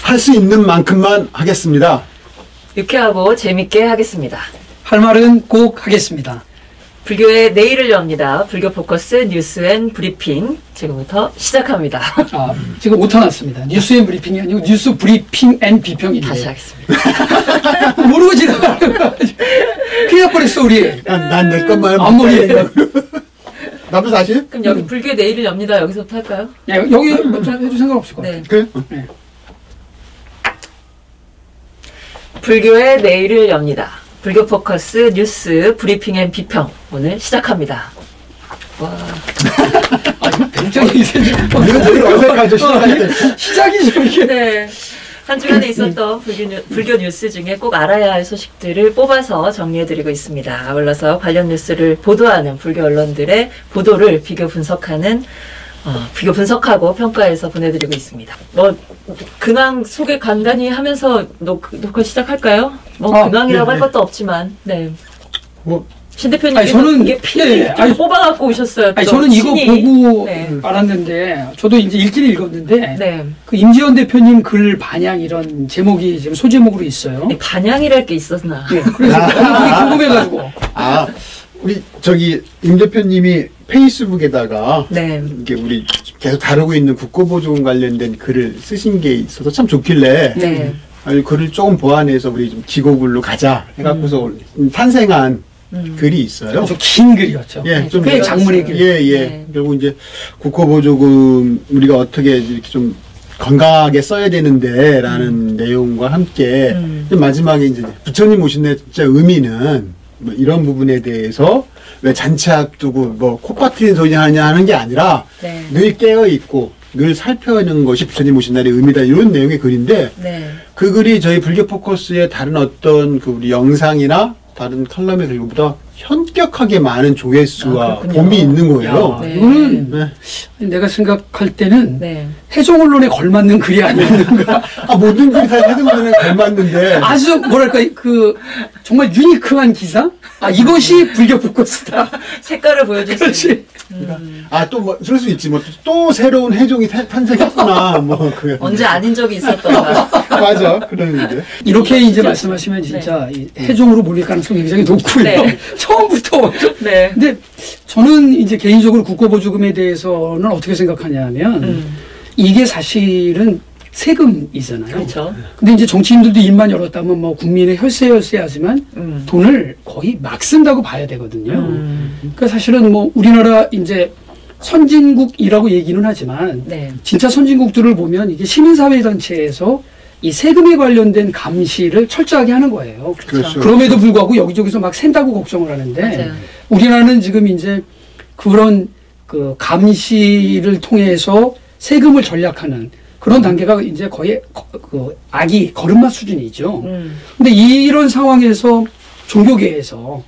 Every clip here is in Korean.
할 수 있는 만큼만 하겠습니다. 유쾌하고 재밌게 하겠습니다. 할 말은 꼭 하겠습니다. 불교의 내일을 엽니다. 불교 포커스 뉴스 앤 브리핑 지금부터 시작합니다. 지금 오타 났습니다. 뉴스 앤 브리핑이 아니고 뉴스 브리핑 앤 비평인데. 다시 하겠습니다. 모르고 지나가는 거야. 큰일 날 뻔했어 우리. 난 내 것만 앞머리에. 나도 사실? 그럼 여기 불교의 내일을 엽니다. 여기서부터 할까요? 여기 해도 상관없을 것 같아요. 네. 그래? 네. 불교의 내일을 엽니다. 불교 포커스 뉴스 브리핑 앤 비평 오늘 시작합니다. 와. 굉장히 이거 되게 어색하죠. 시작이 좀 이렇게. 네. 한 주간에 있었던 불교 뉴스 중에 꼭 알아야 할 소식들을 뽑아서 정리해드리고 있습니다. 아울러서 관련 뉴스를 보도하는 불교 언론들의 보도를 비교 분석하고 평가해서 보내드리고 있습니다. 근황 소개 간단히 하면서 녹화 시작할까요? 근황이라고 할 것도 없지만, 네. 신 대표님, 저는 이게 PD 뽑아갖고 오셨어요. 저는 이거 보고 네. 알았는데, 저도 이제 읽기는 읽었는데, 네. 그 임지연 대표님 글 반향 이런 제목이 지금 소제목으로 있어요. 네, 반향이랄 게 있었나? 네, 그래서 궁금해가지고. 우리 임 대표님이 페이스북에다가 네. 이게 우리 계속 다루고 있는 국고보조금 관련된 글을 쓰신 게 있어서 참 좋길래 네. 글을 조금 보완해서 우리 좀 지고글로 가자 해갖고서 탄생한 글이 있어요. 좀 긴 글이었죠. 예, 좀 꽤 장문의 글. 예. 네. 그리고 이제 국고보조금 우리가 어떻게 이렇게 좀 건강하게 써야 되는데라는 내용과 함께 마지막에 이제 부처님 오신의 진짜 의미는 뭐 이런 부분에 대해서 왜 잔치 앞두고 콧바트린 소리 하는 게 아니라 네. 늘 깨어 있고 늘 살펴는 것이 부처님 오신 날의 의미다 이런 내용의 글인데 네. 그 글이 저희 불교 포커스의 다른 어떤 우리 영상이나 다른 칼럼의 글보다 현격하게 많은 조회수와 봄이 있는 거예요. 네. 이거는 내가 생각할 때는 네. 해종 언론에 걸맞는 글이 아니었는가. 모든 글이 다 해동 언론에 걸맞는데 아주 뭐랄까 정말 유니크한 기사. 이것이 불교 포커스다. 색깔을 보여줄 수 있는. 또 그럴 수 있지. 또 새로운 해종이 탄생했구나. 언제 아닌 적이 있었던가. 맞아. 그러는데. 이렇게 이제 말씀하시면 진짜 이 해종으로 몰릴 가능성이 굉장히 높고요. 네. 처음부터. 네. 근데 저는 이제 개인적으로 국고보조금에 대해서는 어떻게 생각하냐면 이게 사실은 세금이잖아요. 그렇죠. 근데 이제 정치인들도 입만 열었다면 국민의 혈세 하지만 돈을 거의 막 쓴다고 봐야 되거든요. 그러니까 사실은 우리나라 이제 선진국이라고 얘기는 하지만 네. 진짜 선진국들을 보면 이게 시민사회단체에서 이 세금에 관련된 감시를 철저하게 하는 거예요. 그렇죠. 그럼에도 불구하고 여기저기서 막 샌다고 걱정을 하는데 맞아요. 우리나라는 지금 이제 그런 그 감시를 통해서 세금을 전략하는 그런 단계가 이제 거의 아기 걸음마 수준이죠. 근데 이런 상황에서 종교계에서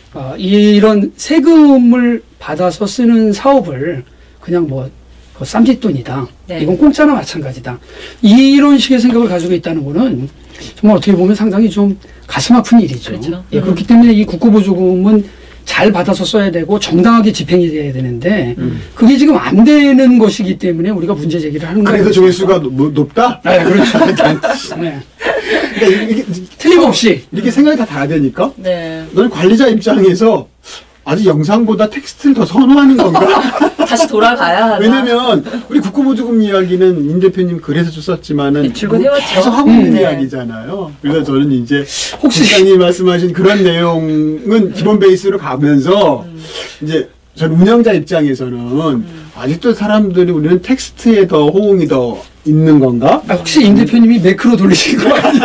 이런 세금을 받아서 쓰는 사업을 그냥 쌈짓돈이다. 네. 이건 공짜나 마찬가지다. 이런 식의 생각을 가지고 있다는 거는 정말 어떻게 보면 상당히 좀 가슴 아픈 일이죠. 그렇죠. 그렇기 때문에 이 국고보조금은 잘 받아서 써야 되고 정당하게 집행이 돼야 되는데 그게 지금 안 되는 것이기 때문에 우리가 문제 제기를 하는 거예요. 그래서 조회수가 높다? 네, 그렇죠. 네. 그러니까 이게 틀림없이 이렇게 생각이 다 다야 되니까 네. 너는 관리자 입장에서 아직 영상보다 텍스트를 더 선호하는 건가? 다시 돌아가야 하나? 왜냐면 우리 국고보조금 이야기는 임 대표님 글에서 썼지만은 줄곧 해왔죠. 계속 하고 있는 네. 이야기잖아요. 그래서 저는 이제 혹시 국장님이 말씀하신 그런 내용은 기본 베이스로 가면서 이제 전 운영자 입장에서는 아직도 사람들이 우리는 텍스트에 더 호응이 더 있는 건가? 혹시 임 대표님이 매크로 돌리신 거 아니에요?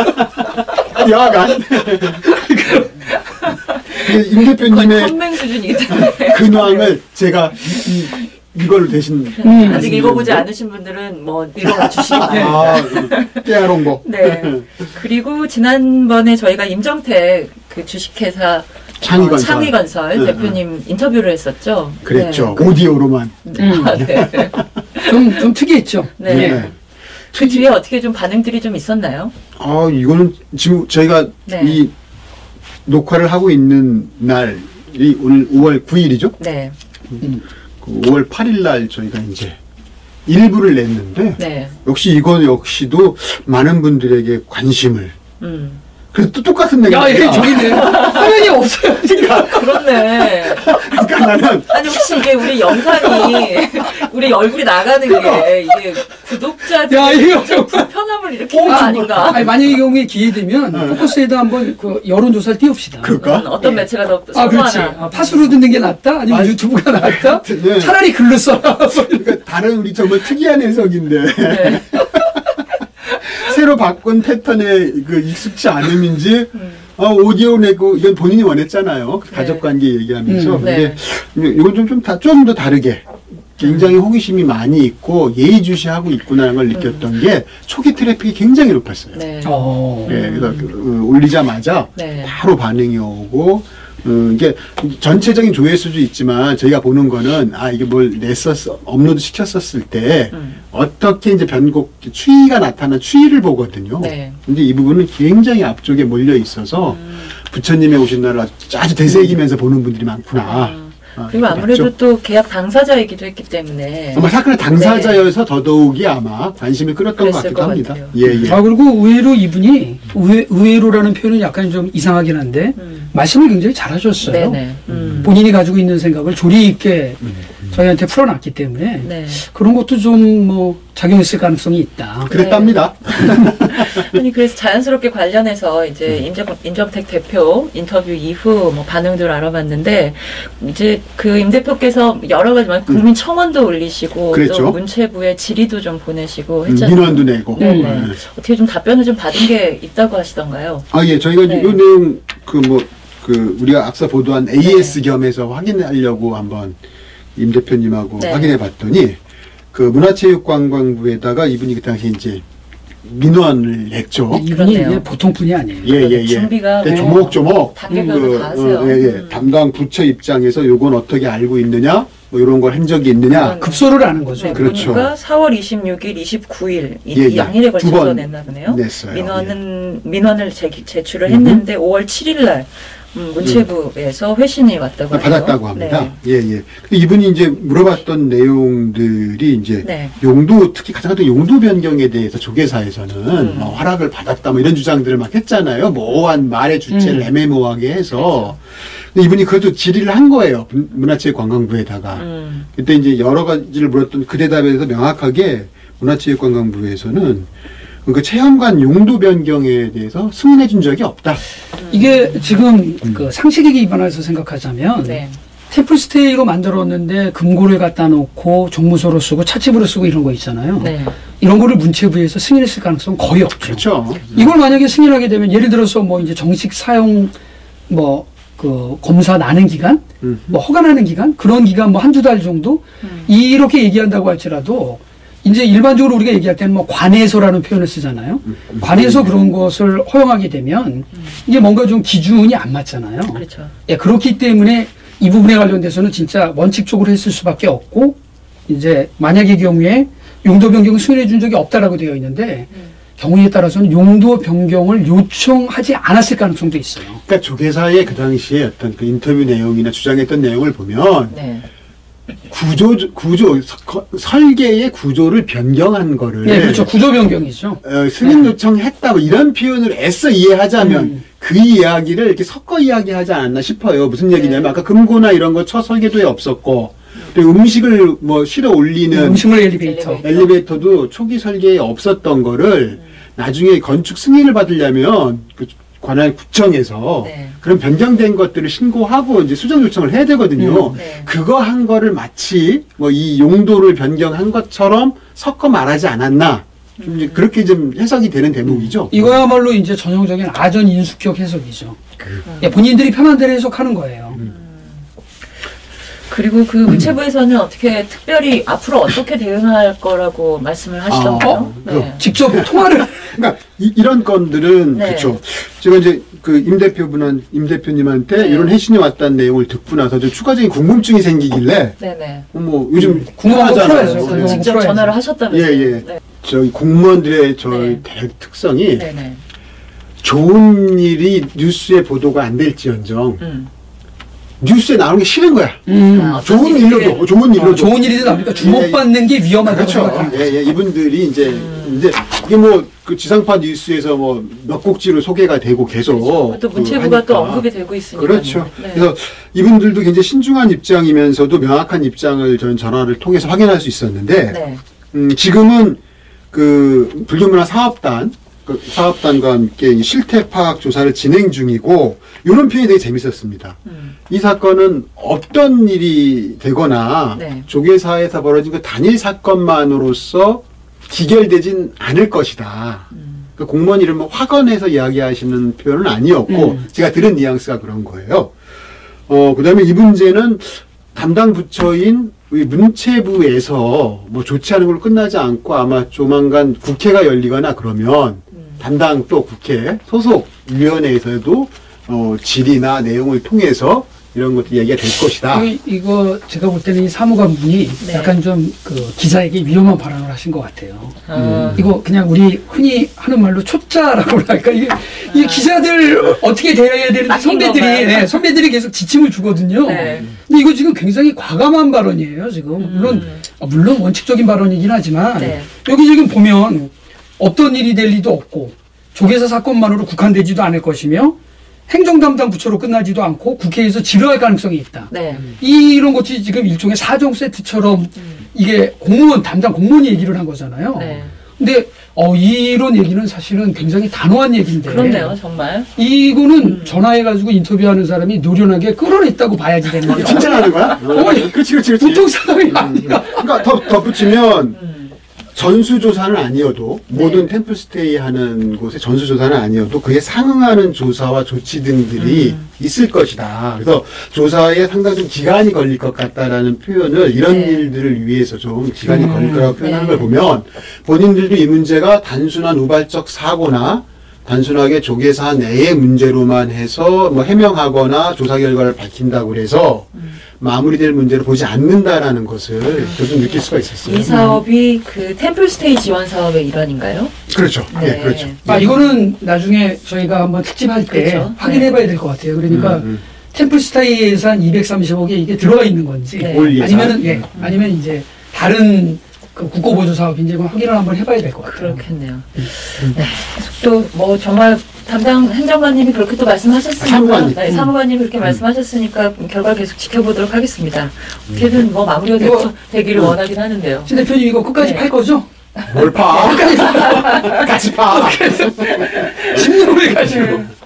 여하간 임 대표님의 선맹 수준이기 때문에 근황을 제가 이걸로 대신 아직 읽어보지 않으신 분들은 읽어봐 주시기 바랍니다. 깨알홍보. 네. 그리고 지난번에 저희가 임정택 그 주식회사 창의건설 대표님 인터뷰를 했었죠. 그랬죠. 네. 오디오로만. 네. 좀 특이했죠. 네. 네. 그 뒤에 어떻게 좀 반응들이 좀 있었나요? 이거는 지금 저희가 네. 이 녹화를 하고 있는 날이 오늘 5월 9일이죠? 네. 그 5월 8일 날 저희가 이제 일부를 냈는데 네. 역시 이건 역시도 많은 분들에게 관심을. 그래서 또 똑같은 야, 내용이야. 얘 저기 있네. 화면이 없어요. 그렇네. 그러니까 나는 아니 혹시 이게 우리 영상이 우리 얼굴이 나가는 게 이게 구독자들 야, 이거 좀 불편함을 일으키는 거 아닌가? 아니, 만약에 이 경우에 기회 되면 포커스에다 한번 그 여론조사를 띄웁시다. 그럴까? 어떤 매체가 더 아, 그렇지. 선호하나? 아, 팟으로 듣는 게 낫다? 아니면 아니, 유튜브가 낫다? 네. 차라리 글로 써라. 그러니까 다른 우리 정말 특이한 해석인데 네. 새로 바꾼 패턴에 그 익숙치 않음인지 오디오 내고 이건 본인이 원했잖아요. 그 가족관계 얘기하면서. 근데 이건 좀 더 다르게 굉장히 호기심이 많이 있고 예의주시하고 있구나라는 걸 느꼈던 게 초기 트래픽이 굉장히 높았어요. 네. 예, 그래서 올리자마자 네. 바로 반응이 오고 이게 전체적인 조회수도 있지만 저희가 보는 거는 이게 뭘 업로드 시켰었을 때 어떻게 이제 변곡 추이가 나타난 추이를 보거든요. 네. 근데 이 부분은 굉장히 앞쪽에 몰려 있어서 부처님의 오신 날을 아주 되새기면서 보는 분들이 많구나. 그리고 아무래도 또 계약 당사자이기도 했기 때문에 아마 사건의 당사자여서 더더욱이 아마 관심을 끌었던 것 그랬을 같기도 것 합니다. 같아요. 예, 예. 아, 그리고 의외로 이분이, 의외로라는 표현은 약간 좀 이상하긴 한데, 말씀을 굉장히 잘하셨어요. 네네. 본인이 가지고 있는 생각을 조리 있게 저희한테 풀어놨기 때문에, 네. 그런 것도 좀 뭐, 작용했을 가능성이 있다. 그랬답니다. 아니 그래서 자연스럽게 관련해서 이제 임정택 대표 인터뷰 이후 뭐 반응들을 알아봤는데 이제 그 임 대표께서 여러 가지 국민 청원도 올리시고 그랬죠. 또 문체부에 질의도 좀 보내시고 했잖아요. 민원도 내고. 네네. 어떻게 좀 답변을 좀 받은 게 있다고 하시던가요? 예, 저희가 네. 이 내용 우리가 앞서 보도한 AS 겸해서 확인하려고 한번 임 대표님하고 네. 확인해 봤더니 그 문화체육관광부에다가 이분이 그 당시 이제 민원을 냈죠. 이분이 그렇네요. 이게 보통 분이 아니에요. 예. 준비가 근데 뭐 조목조목 단계별로 다 하세요. 담당 부처 입장에서 요건 어떻게 알고 있느냐, 뭐 이런 걸 한 적이 있느냐. 급소를 하는 거죠. 네, 그렇죠. 보니까 4월 26일, 29일 이 예, 예. 양일에 두 걸쳐서 번 냈나 보네요. 냈어요. 민원을 제출을 했는데 5월 7일 날 문체부에서 회신이 왔다고 해요. 받았다고 합니다. 네. 예. 근데 이분이 이제 물어봤던 내용들이 이제 네. 용도, 특히 가장 큰 용도 변경에 대해서 조계사에서는 뭐 허락을 받았다 뭐 이런 주장들을 막 했잖아요. 모호한 말의 주체를 애매모호하게 해서. 근데 이분이 그것도 질의를 한 거예요. 문화체육관광부에다가. 그때 이제 여러 가지를 물었던 그 대답에 대해서 명확하게 문화체육관광부에서는 그 체험관 용도 변경에 대해서 승인해 준 적이 없다. 이게 지금 그 상식에 기반해서 생각하자면 네. 템플스테이로 만들었는데 금고를 갖다 놓고 종무소로 쓰고 찻집으로 쓰고 이런 거 있잖아요. 네. 이런 거를 문체부에서 승인했을 가능성은 거의 없죠. 그렇죠. 이걸 만약에 승인하게 되면 예를 들어서 뭐 이제 정식 사용 뭐 그 검사 나는 기간, 뭐 허가 나는 기간 그런 기간 뭐 한두 달 정도 이렇게 얘기한다고 할지라도 이제 일반적으로 우리가 얘기할 때는 뭐 관해서라는 표현을 쓰잖아요. 관해서 그런 것을 허용하게 되면 이게 뭔가 좀 기준이 안 맞잖아요. 그렇죠. 예, 그렇기 때문에 이 부분에 관련돼서는 진짜 원칙적으로 했을 수밖에 없고 이제 만약의 경우에 용도 변경을 승인해 준 적이 없다라고 되어 있는데 경우에 따라서는 용도 변경을 요청하지 않았을 가능성도 있어요. 그러니까 조계사의 그 당시에 어떤 그 인터뷰 내용이나 주장했던 내용을 보면 네. 설계의 구조를 변경한 거를 네, 그렇죠. 구조 변경이죠. 승인 요청했다 뭐 이런 표현을 애써 이해하자면 그 이야기를 이렇게 섞어 이야기하지 않았나 싶어요. 무슨 얘기냐면 아까 금고나 이런 거 첫 설계도에 없었고 그리고 음식을 뭐 실어 올리는 음식물 엘리베이터. 엘리베이터도 초기 설계에 없었던 거를 나중에 건축 승인을 받으려면 그 관할 구청에서 네. 그런 변경된 것들을 신고하고 이제 수정 요청을 해야 되거든요. 네. 그거 한 거를 마치 뭐 이 용도를 변경한 것처럼 섞어 말하지 않았나. 좀 이제 그렇게 좀 해석이 되는 대목이죠. 이거야말로 이제 전형적인 아전 인수격 해석이죠. 예, 본인들이 편한 대로 해석하는 거예요. 그리고 그 문체부에서는 어떻게 특별히 앞으로 어떻게 대응할 거라고 말씀을 하시던가요? 네. 직접 통화를 그러니까 이런 건들은 네. 그렇죠. 제가 이제 그 임 대표님한테 네. 이런 해신이 왔다는 내용을 듣고 나서 좀 추가적인 궁금증이 생기길래 네네. 뭐 요즘 궁금한 거 하잖아요. 풀어야죠. 네. 직접 풀어야죠. 전화를 하셨다면서요? 예. 네. 저희 공무원들의 네. 특성이 네네. 좋은 일이 뉴스에 보도가 안 될지언정 뉴스에 나오는 게 싫은 거야. 어떤 좋은 일들을- 일로도, 좋은 일로도. 좋은 일이든 나니까 주목받는 게 위험하다고 그렇죠. 생각합니다. 예, 예. 이분들이 이제 이게 뭐 그 지상파 뉴스에서 뭐 몇 곡지로 소개가 되고 계속 또 문체부가 하니까. 또 언급이 되고 있으니까. 그렇죠. 네. 그래서 이분들도 굉장히 신중한 입장이면서도 명확한 입장을 저는 전화를 통해서 확인할 수 있었는데 네. 지금은 그 불교문화 사업단 그 사업단과 함께 이 실태 파악 조사를 진행 중이고 이런 표현이 되게 재밌었습니다. 이 사건은 어떤 일이 되거나 네. 조계사에서 벌어진 그 단일 사건만으로서 기결되진 않을 것이다. 그 공무원 이름을 확언해서 이야기하시는 표현은 아니었고 제가 들은 뉘앙스가 그런 거예요. 그다음에 이 문제는 담당 부처인 우리 문체부에서 뭐 조치하는 걸로 끝나지 않고 아마 조만간 국회가 열리거나 그러면 담당 또 국회 소속 위원회에서도 질의나 내용을 통해서 이런 것도 얘기가 될 것이다. 이거 제가 볼 때는 이 사무관분이 네. 약간 좀 그 기자에게 위험한 발언을 하신 것 같아요. 아. 이거 그냥 우리 흔히 하는 말로 초짜라고 할까? 이 기자들 어떻게 대해야 되는지 맡긴 선배들이 건가요? 네, 선배들이 계속 지침을 주거든요. 네. 근데 이거 지금 굉장히 과감한 발언이에요. 지금 물론 원칙적인 발언이긴 하지만 네. 여기 지금 보면 없던 일이 될 리도 없고 조계사 사건만으로 국한되지도 않을 것이며 행정 담당 부처로 끝나지도 않고 국회에서 지루할 가능성이 있다. 네. 이런 것이 지금 일종의 사정 세트처럼 이게 공무원 담당 공무원이 얘기를 한 거잖아요. 네. 근데 이런 얘기는 사실은 굉장히 단호한 얘기인데. 그렇네요, 정말. 이거는 전화해가지고 인터뷰하는 사람이 노련하게 끌어냈다고 봐야지 되는 거예요. 칭찬하는 거야? 그렇지. 보통 사람이 아니야. 그러니까 덧붙이면 전수조사는 아니어도 모든 템플스테이 하는 곳의 전수조사는 아니어도 그에 상응하는 조사와 조치 등들이 있을 것이다. 그래서 조사에 상당히 좀 기간이 걸릴 것 같다라는 표현을 이런 네. 일들을 위해서 좀 기간이 걸릴 거라고 표현하는 네. 걸 보면 본인들도 이 문제가 단순한 우발적 사고나 단순하게 조계사 내의 문제로만 해서 뭐 해명하거나 조사 결과를 밝힌다고 해서 마무리될 문제를 보지 않는다라는 것을 좀 느낄 수가 있었어요. 이 사업이 그 템플스테이 지원 사업의 일환인가요? 그렇죠. 네. 네, 그렇죠. 이거는 나중에 저희가 한번 특집할 때 그렇죠. 확인해봐야 될 것 같아요. 그러니까 템플스타이 예산 230억에 이게 들어가 있는 건지 네. 올 예산. 아니면 이제 다른 그 국고보조 사업인지 확인을 한번 해봐야 될 것 같아요. 그렇겠네요. 네. 또 뭐 정말 담당 행정관님이 그렇게 또 말씀하셨으니까, 사무관님. 네, 사무관님이 그렇게 말씀하셨으니까 결과 계속 지켜보도록 하겠습니다. 어떻게든 뭐 마무리가 되기를 원하긴 하는데요. 신 대표님 이거 끝까지 네. 팔 거죠? 뭘 파? 같이 파. 신문을 가지고.